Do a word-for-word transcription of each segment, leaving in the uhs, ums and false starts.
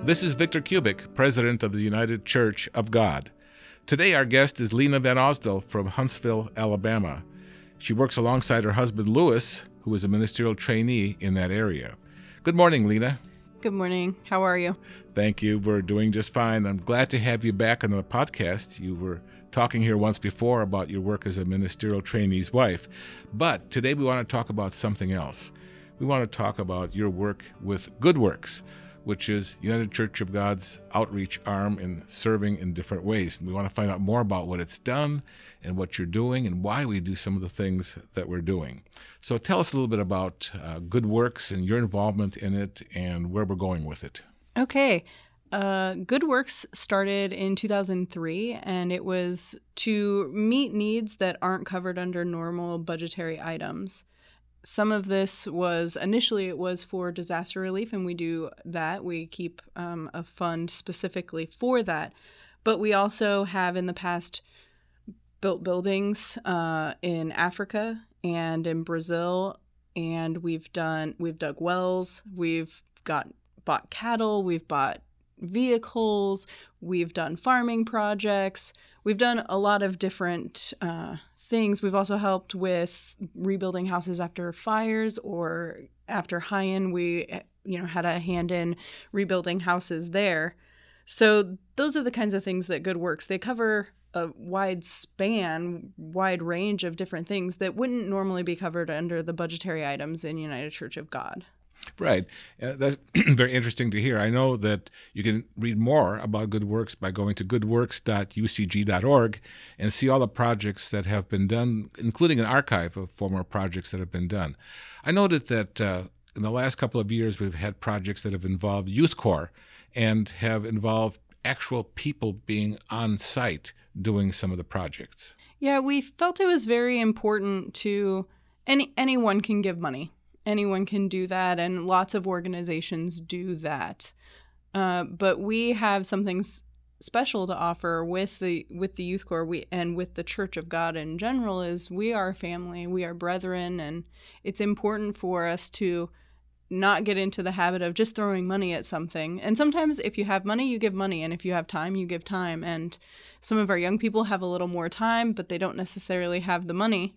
This is Victor Kubik, President of the United Church of God. Today our guest is Lena Van Osdell from Huntsville, Alabama. She works alongside her husband, Louis, who is a ministerial trainee in that area. Good morning, Lena. Good morning. How are you? Thank you. We're doing just fine. I'm glad to have you back on the podcast. You were talking here once before about your work as a ministerial trainee's wife. But today we want to talk about something else. We want to talk about your work with Good Works, which is United Church of God's outreach arm in serving in different ways. And we want to find out more about what it's done and what you're doing and why we do some of the things that we're doing. So tell us a little bit about uh, Good Works and your involvement in it and where we're going with it. Okay. Uh, Good Works started in two thousand three, and it was to meet needs that aren't covered under normal budgetary items. Some of this was, initially it was for disaster relief, and we do that. We keep um, a fund specifically for that. But we also have in the past built buildings uh, in Africa and in Brazil, and we've done, we've dug wells, we've got bought cattle, we've bought vehicles, we've done farming projects, we've done a lot of different uh, things. We've also helped with rebuilding houses after fires or after Haiyan. We, you know, had a hand in rebuilding houses there. So those are the kinds of things that Good Works. They cover a wide span, wide range of different things that wouldn't normally be covered under the budgetary items in United Church of God. Right. Uh, that's very interesting to hear. I know that you can read more about Good Works by going to good works dot u c g dot org and see all the projects that have been done, including an archive of former projects that have been done. I noted that uh, in the last couple of years, we've had projects that have involved Youth Corps and have involved actual people being on site doing some of the projects. Yeah, we felt it was very important to, any anyone can give money. Anyone can do that, and lots of organizations do that. Uh, but we have something s- special to offer with the with the Youth Corps we, and with the Church of God in general. Is we are family, we are brethren, and it's important for us to not get into the habit of just throwing money at something. And sometimes if you have money, you give money, and if you have time, you give time. And some of our young people have a little more time, but they don't necessarily have the money.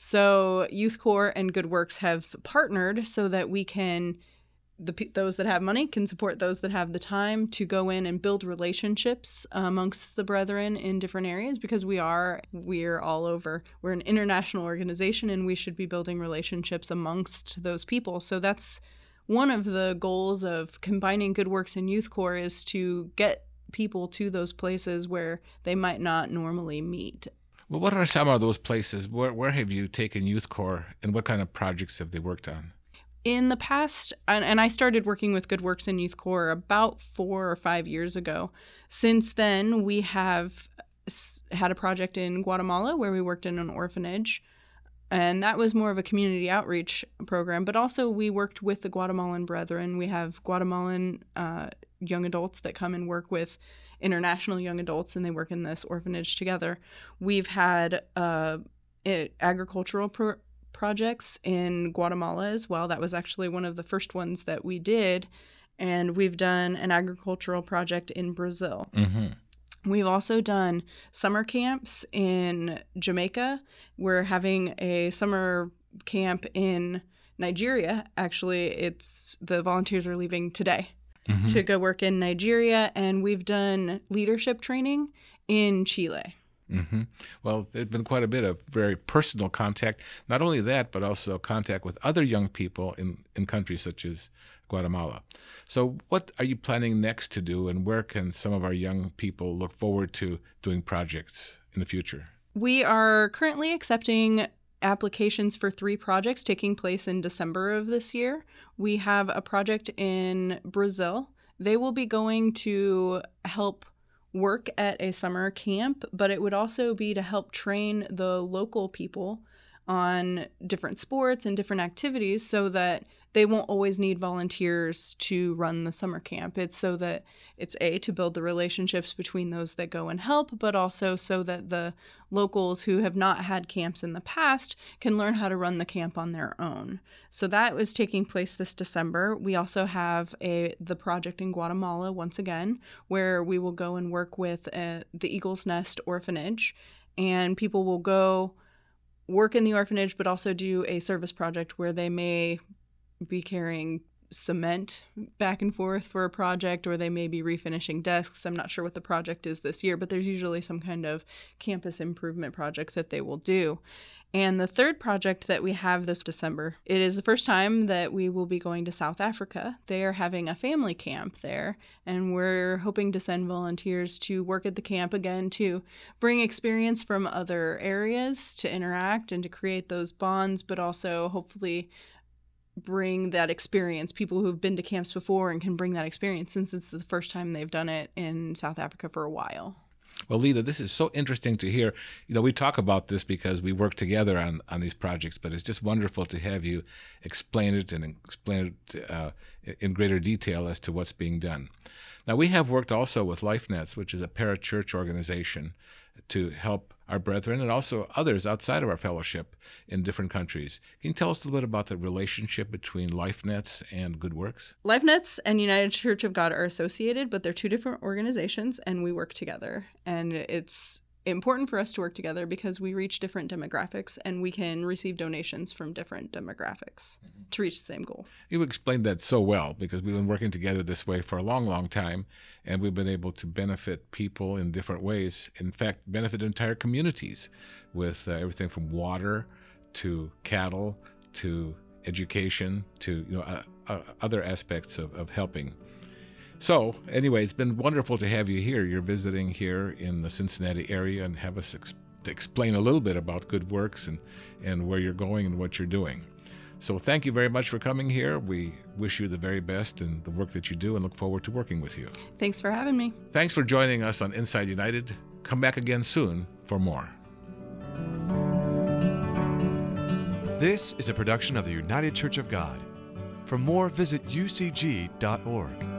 So Youth Corps and Good Works have partnered so that we can, the those that have money can support those that have the time to go in and build relationships amongst the brethren in different areas, because we are, we're all over. We're an international organization, and we should be building relationships amongst those people. So that's one of the goals of combining Good Works and Youth Corps, is to get people to those places where they might not normally meet. Well, what are some of those places? Where, where have you taken Youth Corps, and what kind of projects have they worked on? In the past, and, and I started working with Good Works and Youth Corps about four or five years ago. Since then, we have s- had a project in Guatemala where we worked in an orphanage, and that was more of a community outreach program. But also we worked with the Guatemalan Brethren. We have Guatemalan uh, young adults that come and work with international young adults, and they work in this orphanage together. We've had uh, it, agricultural pro- projects in Guatemala as well. That was actually one of the first ones that we did. And we've done an agricultural project in Brazil. Mm-hmm. We've also done summer camps in Jamaica. We're having a summer camp in Nigeria. Actually, it's the volunteers are leaving today. Mm-hmm. to go work in Nigeria, and we've done leadership training in Chile. Mm-hmm. Well, there's been quite a bit of very personal contact. Not only that, but also contact with other young people in, in countries such as Guatemala. So what are you planning next to do, and where can some of our young people look forward to doing projects in the future? We are currently accepting applications for three projects taking place in December of this year. We have a project in Brazil. They will be going to help work at a summer camp, but it would also be to help train the local people on different sports and different activities so that they won't always need volunteers to run the summer camp. It's so that it's A, to build the relationships between those that go and help, but also so that the locals who have not had camps in the past can learn how to run the camp on their own. So that was taking place this December. We also have a the project in Guatemala once again, where we will go and work with uh, the Eagle's Nest Orphanage, and people will go work in the orphanage, but also do a service project where they may be carrying cement back and forth for a project, or they may be refinishing desks. I'm not sure what the project is this year, but there's usually some kind of campus improvement project that they will do. And the third project that we have this December, it is the first time that we will be going to South Africa. They are having a family camp there, and we're hoping to send volunteers to work at the camp again to bring experience from other areas to interact and to create those bonds, but also hopefully bring that experience, people who've been to camps before and can bring that experience, since it's the first time they've done it in South Africa for a while. Well, Lita, this is so interesting to hear. You know, we talk about this because we work together on, on these projects, but it's just wonderful to have you explain it and explain it uh, in greater detail as to what's being done. Now, we have worked also with LifeNets, which is a parachurch organization, to help our brethren and also others outside of our fellowship in different countries. Can you tell us a little bit about the relationship between LifeNets and Good Works? LifeNets and United Church of God are associated, but they're two different organizations, and we work together. And it's important for us to work together because we reach different demographics, and we can receive donations from different demographics mm-hmm. to reach the same goal. You explained that so well, because we've been working together this way for a long, long time, and we've been able to benefit people in different ways. In fact, benefit entire communities with uh, everything from water to cattle to education to you know uh, uh, other aspects of, of helping. So, anyway, it's been wonderful to have you here. You're visiting here in the Cincinnati area and have us ex- to explain a little bit about Good Works and, and where you're going and what you're doing. So thank you very much for coming here. We wish you the very best in the work that you do and look forward to working with you. Thanks for having me. Thanks for joining us on Inside United. Come back again soon for more. This is a production of the United Church of God. For more, visit u c g dot org.